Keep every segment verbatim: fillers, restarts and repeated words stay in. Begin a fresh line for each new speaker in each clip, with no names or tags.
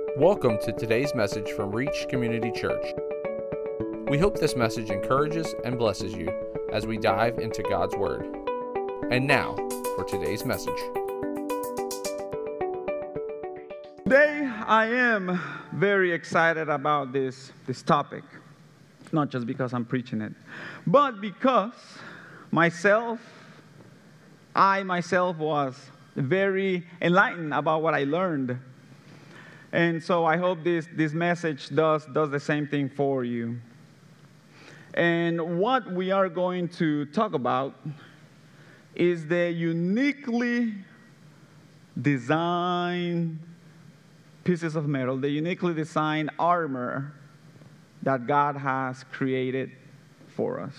Welcome to today's message from Reach Community Church. We hope this message encourages and blesses you as we dive into God's Word. And now, for today's message.
Today, I am very excited about this, this topic. Not just because I'm preaching it, but because myself, I myself was very enlightened about what I learned. And so I hope this, this message does, does the same thing for you. And what we are going to talk about is the uniquely designed pieces of metal, the uniquely designed armor that God has created for us.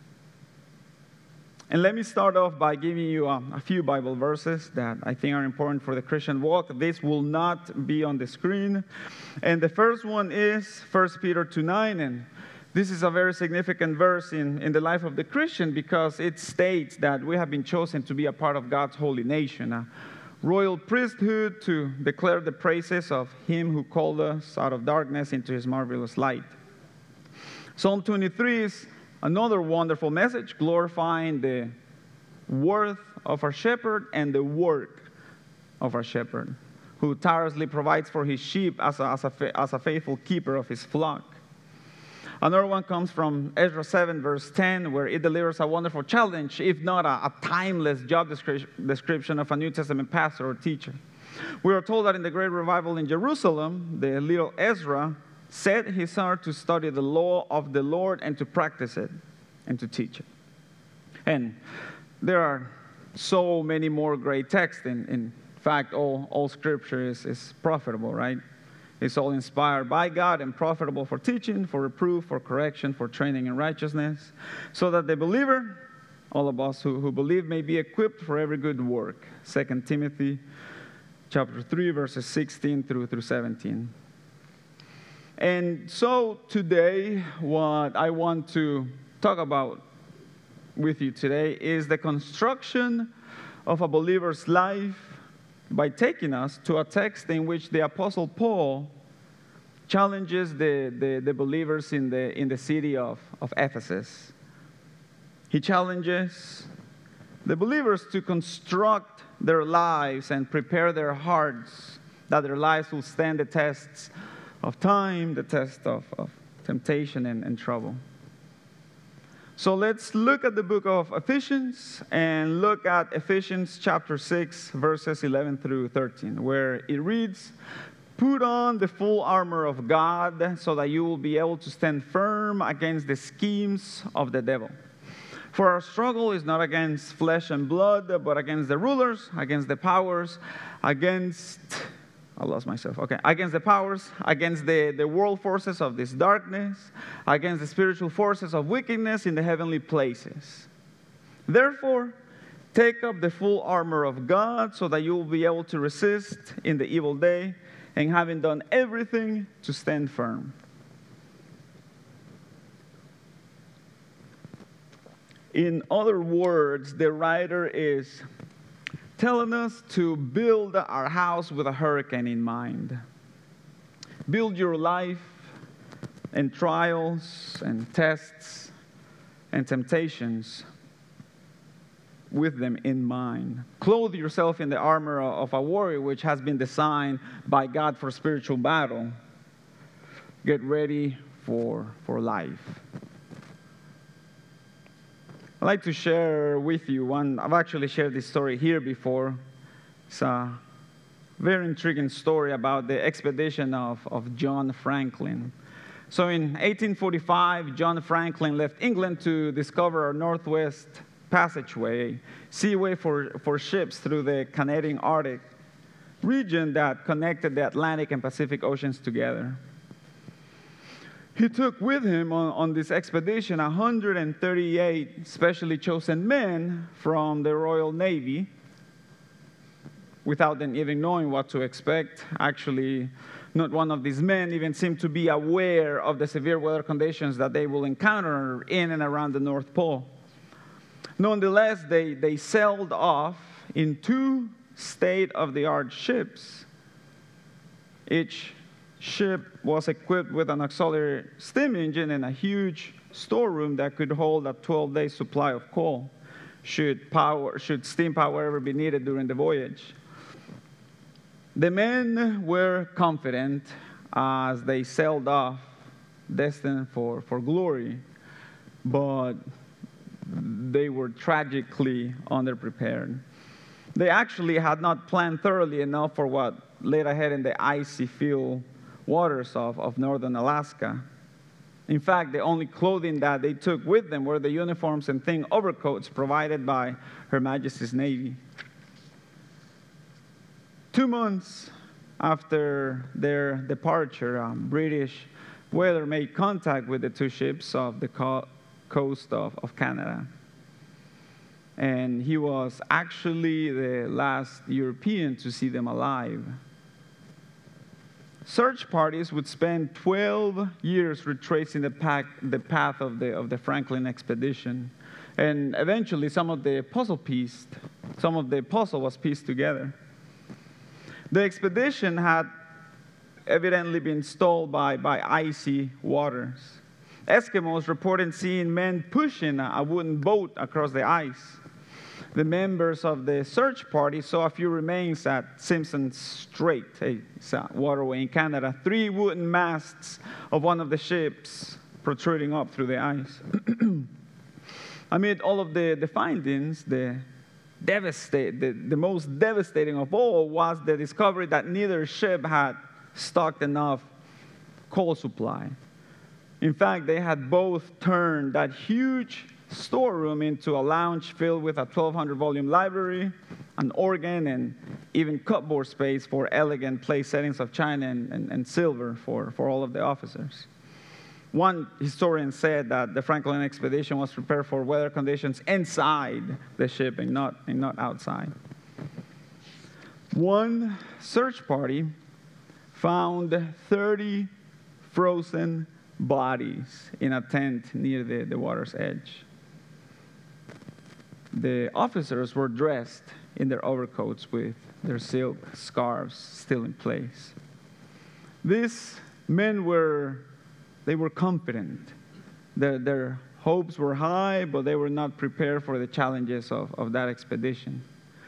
And let me start off by giving you a, a few Bible verses that I think are important for the Christian walk. This will not be on the screen. And the first one is First Peter two nine. And this is a very significant verse in, in the life of the Christian because it states that we have been chosen to be a part of God's holy nation, a royal priesthood to declare the praises of Him who called us out of darkness into His marvelous light. Psalm twenty-three is another wonderful message, glorifying the worth of our shepherd and the work of our shepherd, who tirelessly provides for his sheep as a, as a, as a faithful keeper of his flock. Another one comes from Ezra seven, verse ten, where it delivers a wonderful challenge, if not a, a timeless job description of a New Testament pastor or teacher. We are told that in the great revival in Jerusalem, the little Ezra set his heart to study the law of the Lord and to practice it and to teach it. And there are so many more great texts. In, in fact, all, all Scripture is, is profitable, right? It's all inspired by God and profitable for teaching, for reproof, for correction, for training in righteousness, so that the believer, all of us who, who believe, may be equipped for every good work. Second Timothy chapter three, verses sixteen through, through seventeen. And so today, what I want to talk about with you today is the construction of a believer's life by taking us to a text in which the Apostle Paul challenges the, the, the believers in the, in the city of, of Ephesus. He challenges the believers to construct their lives and prepare their hearts that their lives will stand the tests of time, the test of, of temptation and, and trouble. So let's look at the book of Ephesians and look at Ephesians chapter six, verses eleven through thirteen, where it reads, "Put on the full armor of God so that you will be able to stand firm against the schemes of the devil. For our struggle is not against flesh and blood, but against the rulers, against the powers, against..." I lost myself. Okay. Against the powers, against the, the world forces of this darkness, against the spiritual forces of wickedness in the heavenly places. Therefore, take up the full armor of God so that you will be able to resist in the evil day, and having done everything, to stand firm. In other words, the writer is telling us to build our house with a hurricane in mind. Build your life and trials and tests and temptations with them in mind. Clothe yourself in the armor of a warrior, which has been designed by God for spiritual battle. Get ready for, for life. I'd like to share with you one. I've actually shared this story here before. It's a very intriguing story about the expedition of, of John Franklin. So in eighteen forty-five, John Franklin left England to discover a Northwest Passageway, seaway for, for ships through the Canadian Arctic region that connected the Atlantic and Pacific Oceans together. He took with him on, on this expedition one hundred thirty-eight specially chosen men from the Royal Navy, without them even knowing what to expect. Actually, not one of these men even seemed to be aware of the severe weather conditions that they will encounter in and around the North Pole. Nonetheless, they, they sailed off in two state-of-the-art ships, each ship was equipped with an auxiliary steam engine and a huge storeroom that could hold a twelve-day supply of coal, should power, should steam power ever be needed during the voyage. The men were confident as they sailed off, destined for, for glory, but they were tragically underprepared. They actually had not planned thoroughly enough for what lay ahead in the icy filled waters of, of northern Alaska. In fact, the only clothing that they took with them were the uniforms and thin overcoats provided by Her Majesty's Navy. Two months after their departure, um, British Whaler made contact with the two ships off the co- coast of, of Canada. And he was actually the last European to see them alive. Search parties would spend twelve years retracing the, pack, the path of the, of the Franklin expedition. And eventually some of the puzzle pieced, some of the puzzle was pieced together. The expedition had evidently been stalled by, by icy waters. Eskimos reported seeing men pushing a wooden boat across the ice. The members of the search party saw a few remains at Simpson Strait, a waterway in Canada, three wooden masts of one of the ships protruding up through the ice. Amid all of the, the findings, the, devastate, the, the most devastating of all was the discovery that neither ship had stocked enough coal supply. In fact, they had both turned that huge storeroom into a lounge filled with a twelve hundred volume library, an organ, and even cupboard space for elegant place settings of china and, and, and silver for, for all of the officers. One historian said that the Franklin expedition was prepared for weather conditions inside the ship and not, and not outside. One search party found thirty frozen bodies in a tent near the, the water's edge. The officers were dressed in their overcoats with their silk scarves still in place. These men were, they were confident. Their, their hopes were high, but they were not prepared for the challenges of, of that expedition.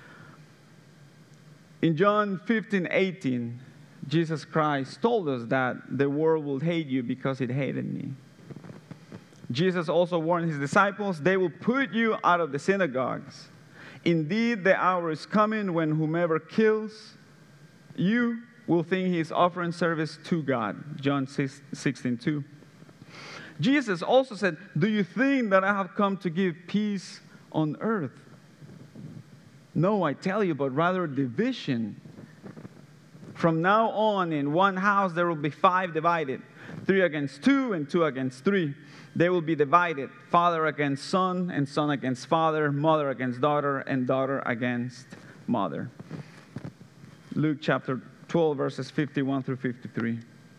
In John fifteen eighteen, Jesus Christ told us that the world will hate you because it hated me. Jesus also warned his disciples, they will put you out of the synagogues. Indeed, the hour is coming when whomever kills you will think he is offering service to God. John sixteen two. Jesus also said, do you think that I have come to give peace on earth? No, I tell you, but rather division. From now on, in one house there will be five divided, three against two and two against three. They will be divided, father against son and son against father, mother against daughter and daughter against mother. Luke chapter twelve, verses fifty-one through fifty-three.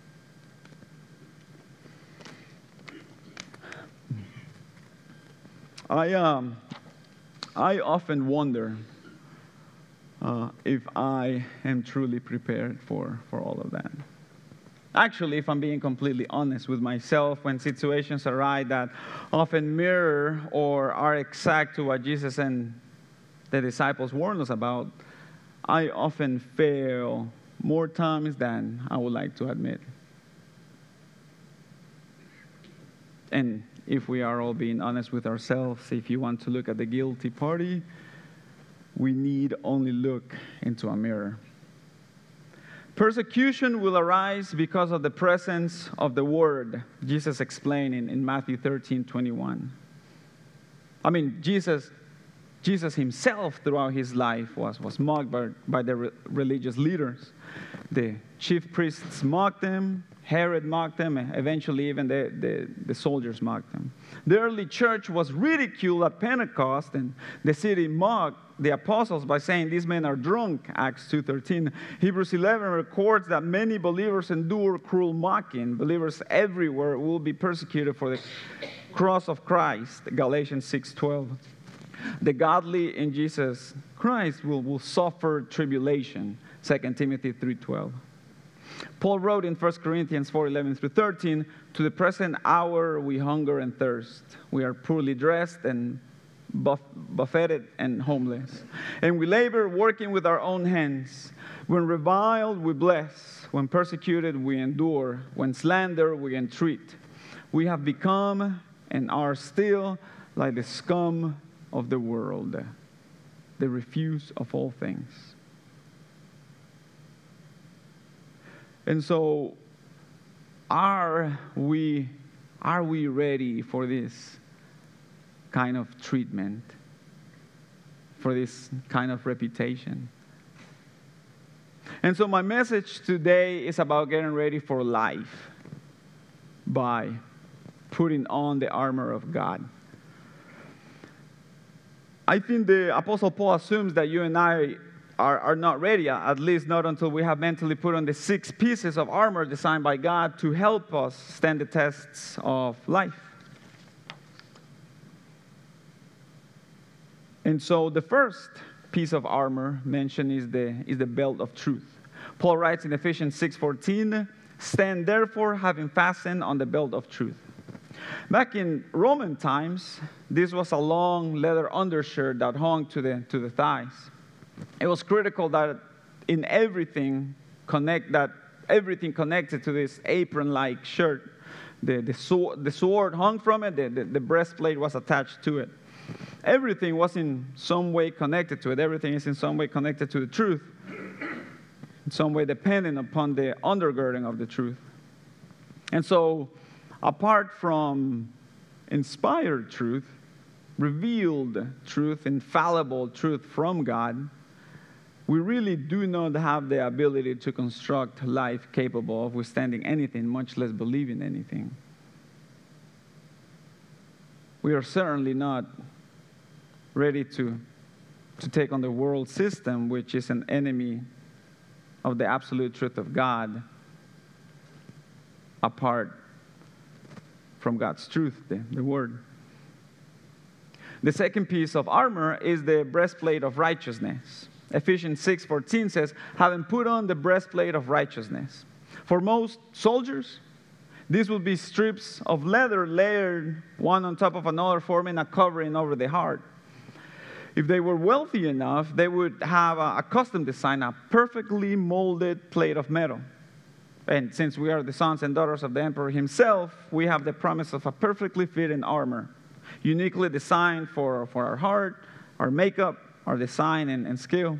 I, um, I often wonder uh, if I am truly prepared for, for all of that. Actually, if I'm being completely honest with myself, when situations arise that often mirror or are exact to what Jesus and the disciples warned us about, I often fail more times than I would like to admit. And if we are all being honest with ourselves, if you want to look at the guilty party, we need only look into a mirror. Persecution will arise because of the presence of the Word, Jesus explained in, in Matthew thirteen twenty-one. I mean, Jesus, Jesus himself throughout his life was, was mocked by, by the re- religious leaders. The chief priests mocked him, Herod mocked him, and eventually even the, the, the soldiers mocked him. The early church was ridiculed at Pentecost, and the city mocked the apostles by saying these men are drunk, Acts two thirteen. Hebrews eleven records that many believers endure cruel mocking. Believers everywhere will be persecuted for the cross of Christ, Galatians six twelve. The godly in Jesus Christ will, will suffer tribulation, Second Timothy three twelve. Paul wrote in First Corinthians four, eleven through thirteen, to the present hour we hunger and thirst. We are poorly dressed and buff- buffeted and homeless. And we labor working with our own hands. When reviled, we bless. When persecuted, we endure. When slandered, we entreat. We have become and are still like the scum of the world, the refuse of all things. And so, are we, are we ready for this kind of treatment, for this kind of reputation? And so my message today is about getting ready for life by putting on the armor of God. I think the Apostle Paul assumes that you and I are, are not ready, at least not until we have mentally put on the six pieces of armor designed by God to help us stand the tests of life. And so the first piece of armor mentioned is the, is the belt of truth. Paul writes in Ephesians six fourteen, stand therefore having fastened on the belt of truth. Back in Roman times, this was a long leather undershirt that hung to the, to the thighs. It was critical that in everything connect that everything connected to this apron-like shirt. The, the, sword, the sword hung from it, the, the, the breastplate was attached to it. Everything was in some way connected to it. Everything is in some way connected to the truth. In some way dependent upon the undergirding of the truth. And so, apart from inspired truth, revealed truth, infallible truth from God, we really do not have the ability to construct life capable of withstanding anything, much less believing anything. We are certainly not ready to, to take on the world system, which is an enemy of the absolute truth of God, apart from God's truth, the, the Word. The second piece of armor is the breastplate of righteousness. Ephesians six fourteen says, having put on the breastplate of righteousness. For most soldiers, these would be strips of leather layered one on top of another, forming a covering over the heart. If they were wealthy enough, they would have a, a custom design, a perfectly molded plate of metal. And since we are the sons and daughters of the emperor himself, we have the promise of a perfectly fitting armor, uniquely designed for, for our heart, our makeup, our design, and, and skill.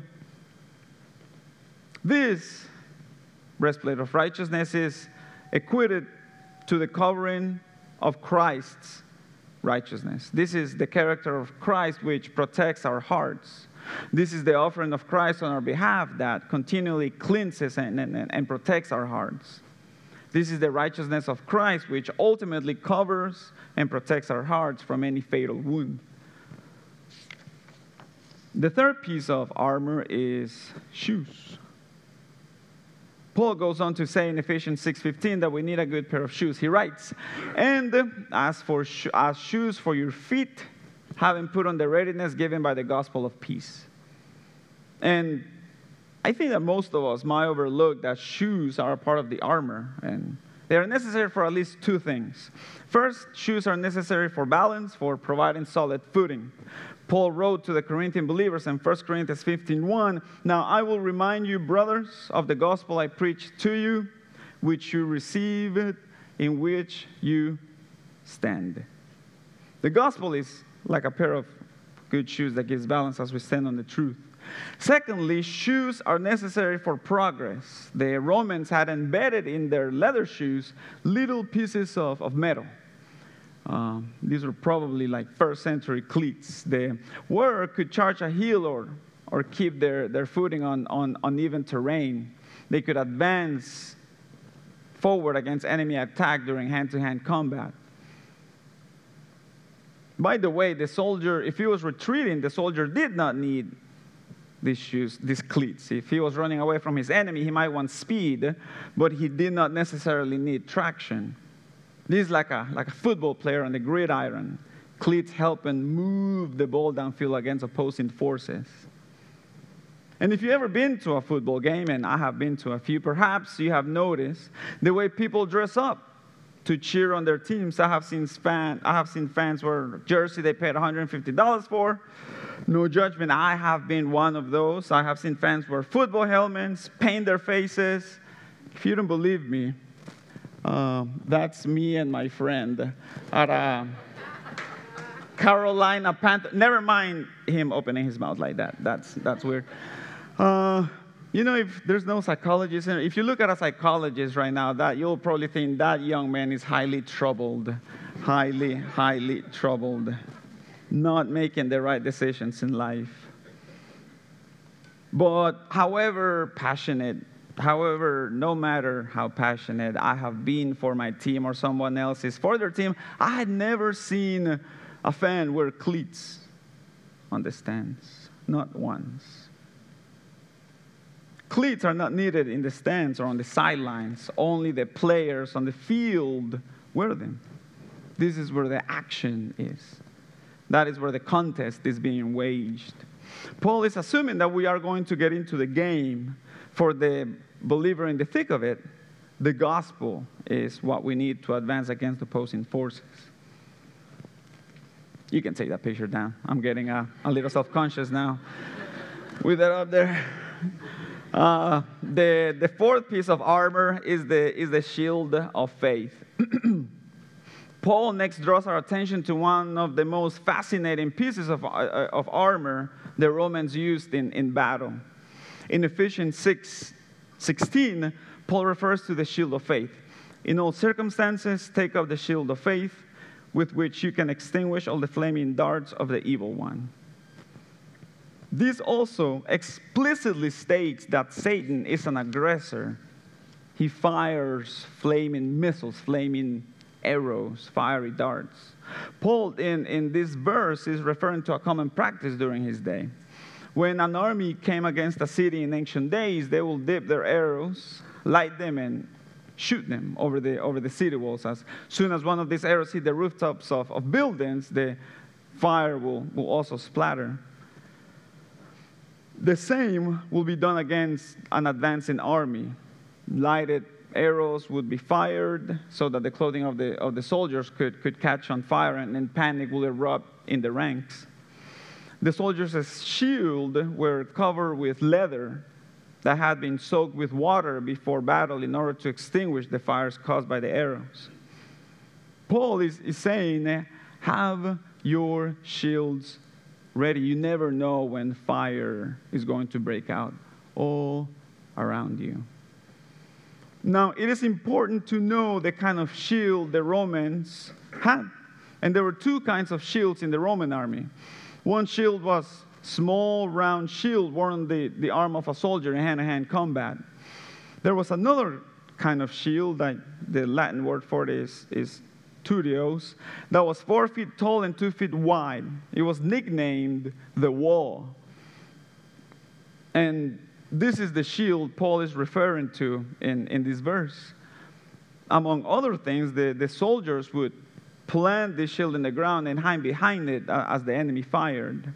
This breastplate of righteousness is equated to the covering of Christ's righteousness. This is the character of Christ which protects our hearts. This is the offering of Christ on our behalf that continually cleanses and, and, and protects our hearts. This is the righteousness of Christ which ultimately covers and protects our hearts from any fatal wound. The third piece of armor is shoes. Paul goes on to say in Ephesians six fifteen that we need a good pair of shoes. He writes, and as for sho- as shoes for your feet, having put on the readiness given by the gospel of peace. And I think that most of us might overlook that shoes are a part of the armor, and they are necessary for at least two things. First, shoes are necessary for balance, for providing solid footing. Paul wrote to the Corinthian believers in First Corinthians fifteen one, now I will remind you, brothers, of the gospel I preached to you, which you received, in which you stand. The gospel is like a pair of good shoes that gives balance as we stand on the truth. Secondly, shoes are necessary for progress. The Romans had embedded in their leather shoes little pieces of, of metal. Uh, these were probably like first century cleats. The wearer could charge a heel or, or keep their, their footing on, on uneven terrain. They could advance forward against enemy attack during hand-to-hand combat. By the way, the soldier, if he was retreating, the soldier did not need these shoes, these cleats. If he was running away from his enemy, he might want speed, but he did not necessarily need traction. This is like a, like a football player on the gridiron. Cleats help and move the ball downfield against opposing forces. And if you've ever been to a football game, and I have been to a few, perhaps you have noticed the way people dress up to cheer on their teams. I have seen fan, I have seen fans wear jersey they paid one hundred fifty dollars for. No judgment. I have been one of those. I have seen fans wear football helmets, paint their faces. If you don't believe me, uh, that's me and my friend at a Carolina Panther. Never mind him opening his mouth like that. That's that's weird. Uh, you know, if there's no psychologist, if you look at a psychologist right now, that you'll probably think that young man is highly troubled, highly, highly troubled, not making the right decisions in life. But however passionate, however, no matter how passionate I have been for my team or someone else's for their team, I had never seen a fan wear cleats on the stands, not once. Cleats are not needed in the stands or on the sidelines. Only the players on the field wear them. This is where the action is. That is where the contest is being waged. Paul is assuming that we are going to get into the game. For the believer in the thick of it, the gospel is what we need to advance against opposing forces. You can take that picture down. I'm getting a, a little self-conscious now with that up there. Uh, the, the fourth piece of armor is the, is the shield of faith. Paul next draws our attention to one of the most fascinating pieces of, uh, of armor the Romans used in, in battle. In Ephesians six sixteen, Paul refers to the shield of faith. In all circumstances, take up the shield of faith, with which you can extinguish all the flaming darts of the evil one. This also explicitly states that Satan is an aggressor. He fires flaming missiles, flaming arrows, fiery darts. Paul, in, in this verse, is referring to a common practice during his day. When an army came against a city in ancient days, they will dip their arrows, light them, and shoot them over the, over the city walls. As soon as one of these arrows hit the rooftops of, of buildings, the fire will, will also splatter. The same will be done against an advancing army. Lighted arrows would be fired so that the clothing of the, of the soldiers could, could catch on fire, and then panic will erupt in the ranks. The soldiers' shields were covered with leather that had been soaked with water before battle in order to extinguish the fires caused by the arrows. Paul is, is saying, have your shields ready. You never know when fire is going to break out all around you. Now, it is important to know the kind of shield the Romans had. And there were two kinds of shields in the Roman army. One shield was small, round shield worn on the, the arm of a soldier in hand-to-hand combat. There was another kind of shield, that the Latin word for it is, is turios, that was four feet tall and two feet wide. It was nicknamed the wall. And this is the shield Paul is referring to in, in this verse. Among other things, the, the soldiers would plant the shield in the ground and hide behind it as the enemy fired.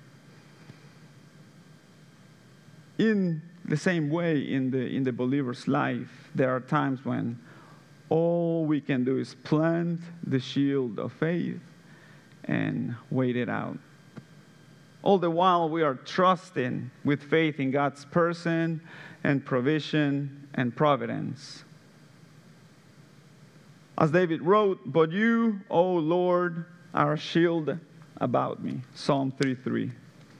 In the same way, in the, in the believer's life, there are times when all we can do is plant the shield of faith and wait it out. All the while we are trusting with faith in God's person and provision and providence. As David wrote, "But you, O Lord, are a shield about me." Psalm thirty-three.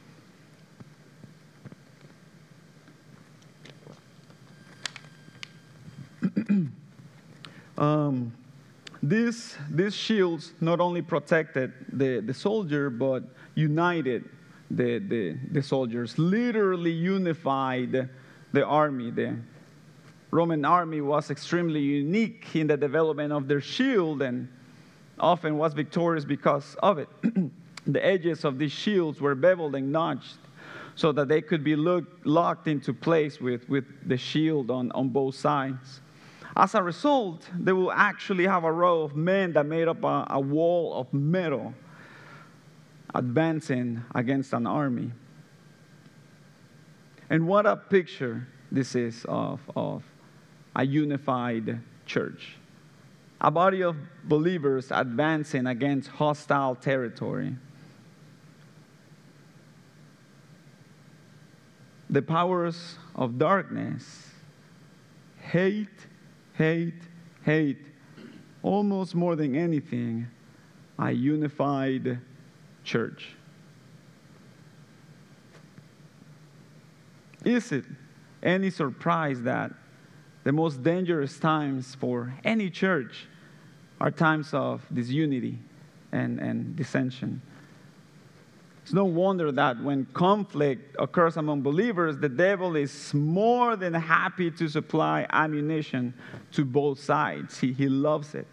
um, this, these shields not only protected the, the soldier, but united the, the, the soldiers, literally unified the army. The Roman army was extremely unique in the development of their shield and often was victorious because of it. The edges of these shields were beveled and notched so that they could be look, locked into place with, with the shield on, on both sides. As a result, they will actually have a row of men that made up a, a wall of metal advancing against an army. And what a picture this is of, of a unified church. A body of believers advancing against hostile territory. The powers of darkness hate, hate, hate, almost more than anything, a unified church. Is it any surprise that the most dangerous times for any church are times of disunity and, and dissension? It's no wonder that when conflict occurs among believers, the devil is more than happy to supply ammunition to both sides. He, he loves it.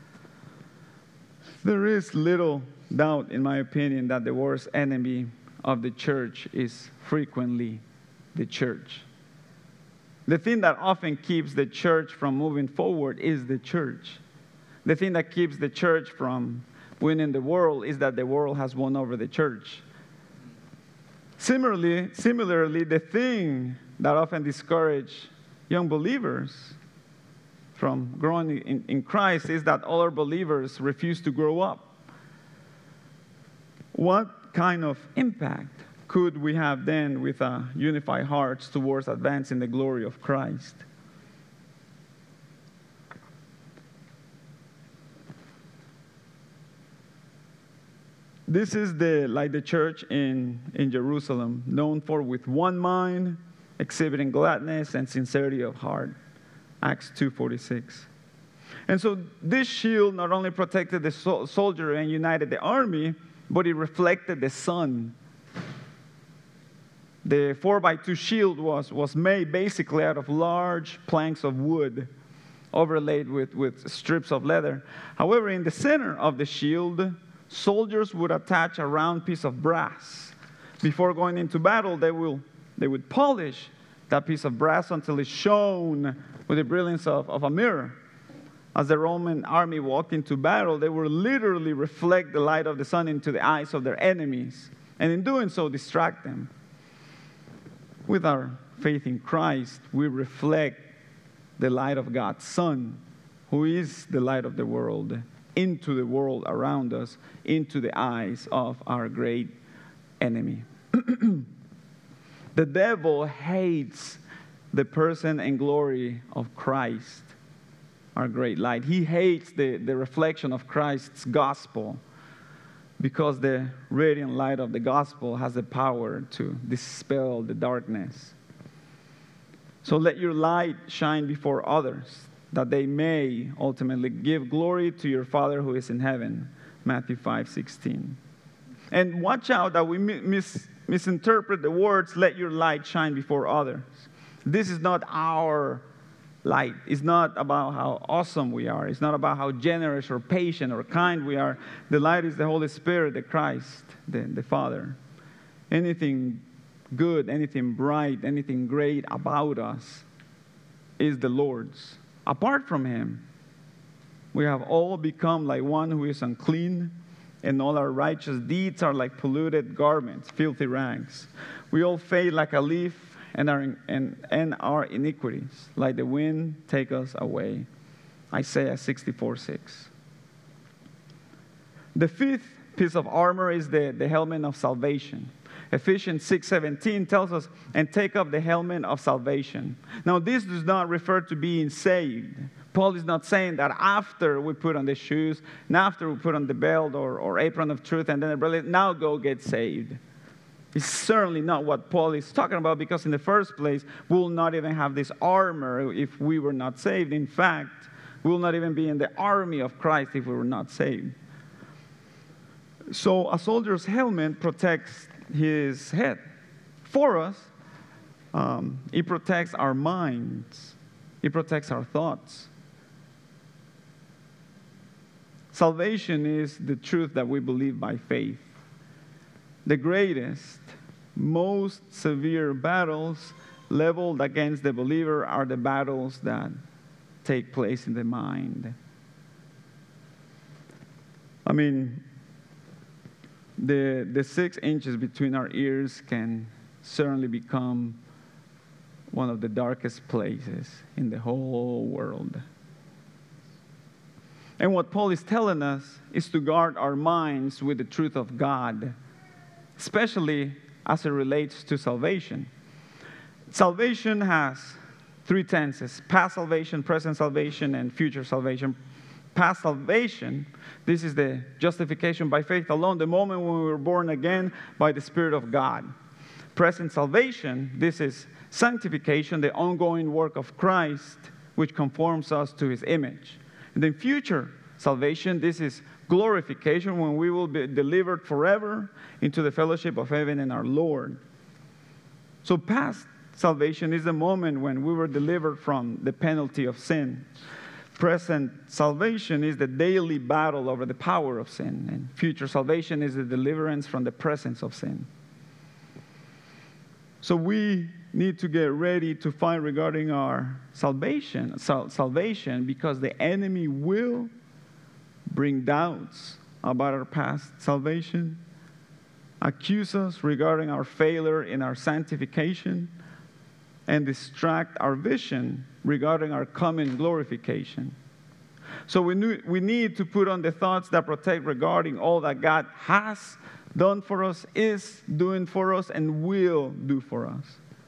There is little doubt, in my opinion, that the worst enemy of the church is frequently the church. The thing that often keeps the church from moving forward is the church. The thing that keeps the church from winning the world is that the world has won over the church. Similarly, similarly, the thing that often discourages young believers from growing in, in Christ is that other believers refuse to grow up. What kind of impact could we have then with a unified hearts towards advancing the glory of Christ? This is the like the church in, in Jerusalem, known for with one mind, exhibiting gladness and sincerity of heart. Acts two forty-six. And so this shield not only protected the so- soldier and united the army, but it reflected the sun. The four by two shield was, was made basically out of large planks of wood, overlaid with, with strips of leather. However, in the center of the shield, soldiers would attach a round piece of brass. Before going into battle, they will they would polish that piece of brass until it shone with the brilliance of, of a mirror. As the Roman army walked into battle, they would literally reflect the light of the sun into the eyes of their enemies, and in doing so, distract them. With our faith in Christ, we reflect the light of God's Son, who is the light of the world, into the world around us, into the eyes of our great enemy. The devil hates the person and glory of Christ, our great light. He hates the, the reflection of Christ's gospel, because the radiant light of the gospel has the power to dispel the darkness. So let your light shine before others, that they may ultimately give glory to your Father who is in heaven. Matthew five sixteen. And watch out that we mis- misinterpret the words, let your light shine before others. This is not our light. It's not about how awesome we are. It's not about how generous or patient or kind we are. The light is the Holy Spirit, the Christ, the, the Father. Anything good, anything bright, anything great about us is the Lord's. Apart from Him, we have all become like one who is unclean, and all our righteous deeds are like polluted garments, filthy rags. We all fade like a leaf, and our, and, and our iniquities, like the wind, take us away. Isaiah sixty-four six. The fifth piece of armor is the, the helmet of salvation. Ephesians six seventeen tells us, and take up the helmet of salvation. Now, this does not refer to being saved. Paul is not saying that after we put on the shoes, and after we put on the belt or, or apron of truth, and then the brother, now go get saved. It's certainly not what Paul is talking about, because in the first place, we will not even have this armor if we were not saved. In fact, we will not even be in the army of Christ if we were not saved. So a soldier's helmet protects his head. For us, um, it protects our minds. It protects our thoughts. Salvation is the truth that we believe by faith. The greatest, most severe battles leveled against the believer are the battles that take place in the mind. I mean, the, the six inches between our ears can certainly become one of the darkest places in the whole world. And what Paul is telling us is to guard our minds with the truth of God, especially as it relates to salvation. Salvation has three tenses: past salvation, present salvation, and future salvation. Past salvation, this is the justification by faith alone, the moment when we were born again by the Spirit of God. Present salvation, this is sanctification, the ongoing work of Christ, which conforms us to His image. And then future salvation, this is glorification, when we will be delivered forever into the fellowship of heaven and our Lord. So past salvation is the moment when we were delivered from the penalty of sin. Present salvation is the daily battle over the power of sin. And future salvation is the deliverance from the presence of sin. So we need to get ready to fight regarding our salvation, sal- salvation, because the enemy will bring doubts about our past salvation, accuse us regarding our failure in our sanctification, and distract our vision regarding our coming glorification. So we, knew, we need to put on the thoughts that protect regarding all that God has done for us, is doing for us, and will do for us.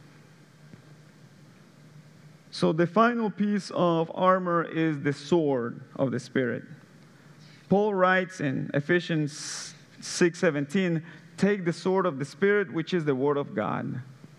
So the final piece of armor is the sword of the Spirit. Paul writes in Ephesians six seventeen, "Take the sword of the Spirit, which is the Word of God."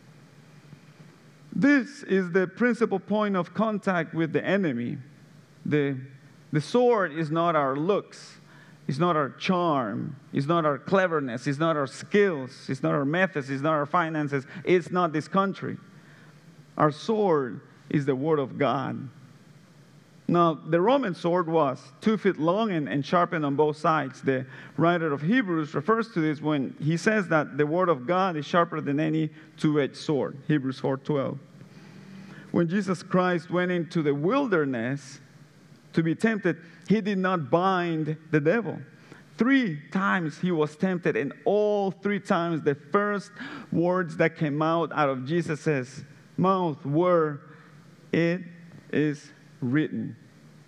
This is the principal point of contact with the enemy. The, the sword is not our looks. It's not our charm. It's not our cleverness. It's not our skills. It's not our methods. It's not our finances. It's not this country. Our sword is the Word of God. Now, the Roman sword was two feet long and, and sharpened on both sides. The writer of Hebrews refers to this when he says that the Word of God is sharper than any two-edged sword. Hebrews four twelve. When Jesus Christ went into the wilderness to be tempted, He did not bind the devil. Three times He was tempted, and all three times the first words that came out out of Jesus' mouth were, "It is written."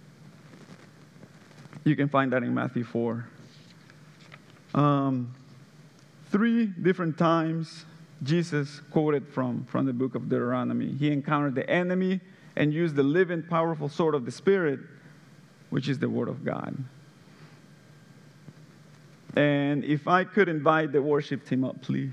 You can find that in Matthew four. Um, three different times Jesus quoted from, from the book of Deuteronomy. He encountered the enemy and used the living, powerful sword of the Spirit, which is the Word of God. And if I could invite the worship team up, please.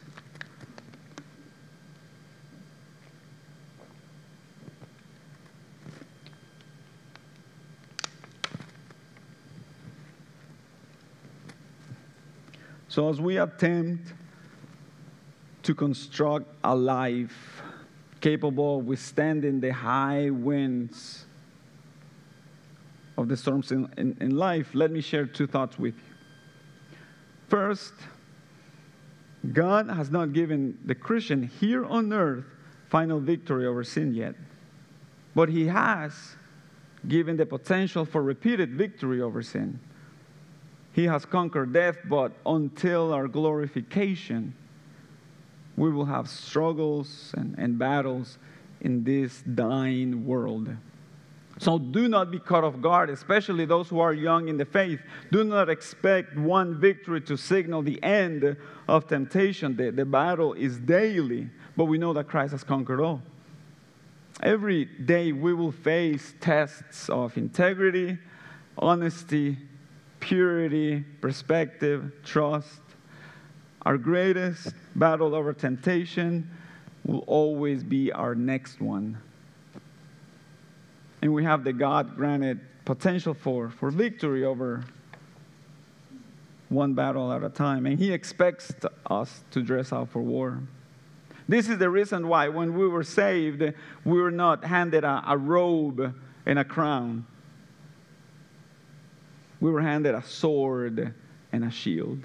So as we attempt to construct a life capable of withstanding the high winds of the storms in, in, in life, let me share two thoughts with you. First, God has not given the Christian here on earth final victory over sin yet, but He has given the potential for repeated victory over sin. He has conquered death, but until our glorification, we will have struggles and, and battles in this dying world. So do not be caught off guard, especially those who are young in the faith. Do not expect one victory to signal the end of temptation. The, the battle is daily, but we know that Christ has conquered all. Every day we will face tests of integrity, honesty, purity, perspective, trust. Our greatest battle over temptation will always be our next one. And we have the God-granted potential for, for victory over one battle at a time. And He expects us to dress out for war. This is the reason why when we were saved, we were not handed a, a robe and a crown. We were handed a sword and a shield.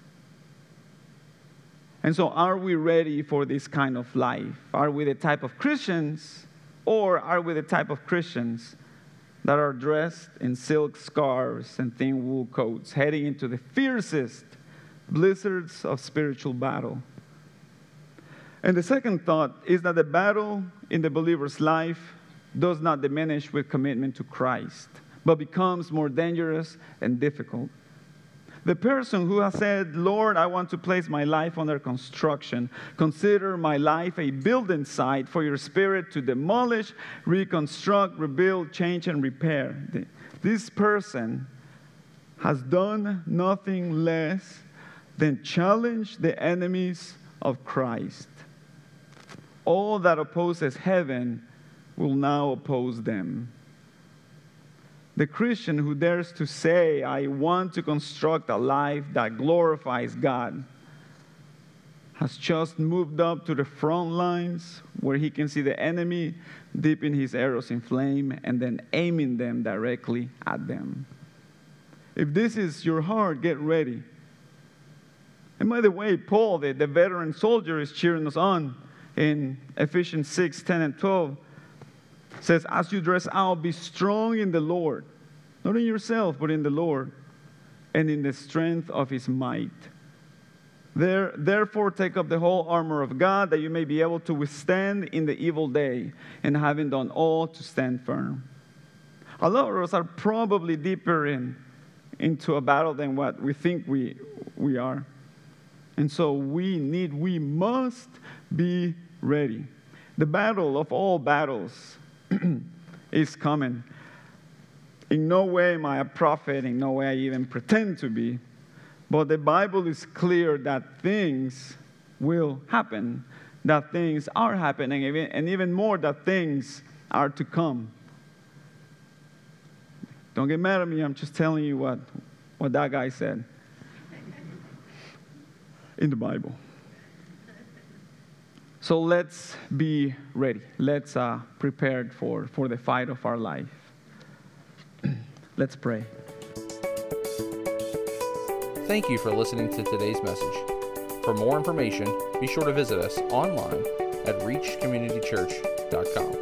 And so are we ready for this kind of life? Are we the type of Christians, or are we the type of Christians that are dressed in silk scarves and thin wool coats, heading into the fiercest blizzards of spiritual battle? And the second thought is that the battle in the believer's life does not diminish with commitment to Christ, but becomes more dangerous and difficult. The person who has said, Lord, I want to place my life under construction. Consider my life a building site for your Spirit to demolish, reconstruct, rebuild, change, and repair. This person has done nothing less than challenge the enemies of Christ. All that opposes heaven will now oppose them. The Christian who dares to say, I want to construct a life that glorifies God, has just moved up to the front lines where he can see the enemy dipping his arrows in flame and then aiming them directly at them. If this is your heart, get ready. And by the way, Paul, the, the veteran soldier, is cheering us on in Ephesians six, ten, and twelve. Says, as you dress out, be strong in the Lord. Not in yourself, but in the Lord. And in the strength of his might. There, therefore, take up the whole armor of God, that you may be able to withstand in the evil day, and having done all, to stand firm. A lot of us are probably deeper in, into a battle than what we think we, we are. And so we need, we must be ready. The battle of all battles is coming. In no way am I a prophet, in no way I even pretend to be, but the Bible is clear that things will happen, that things are happening, and even more that things are to come. Don't get mad at me, I'm just telling you what, what that guy said in the Bible. So let's be ready. Let's uh, prepare for, for the fight of our life. Let's pray.
Thank you for listening to today's message. For more information, be sure to visit us online at reach community church dot com.